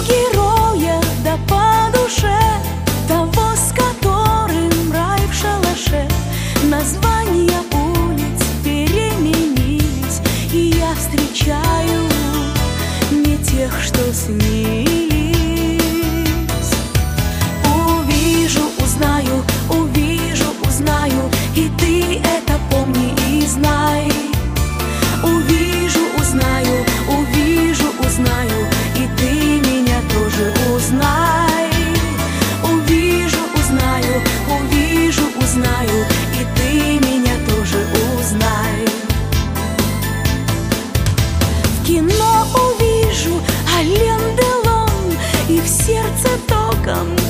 героя, да по душе того, с которым рай в шалаше. Названия улиц переменились, и я встречаю не тех, что снились. Увижу, узнаю, и ты это помни и знай. Увижу, узнаю, и ты меня тоже узнай. Увижу, узнаю, и ты меня тоже узнай. В кино увижу Ален Делон, и в сердце током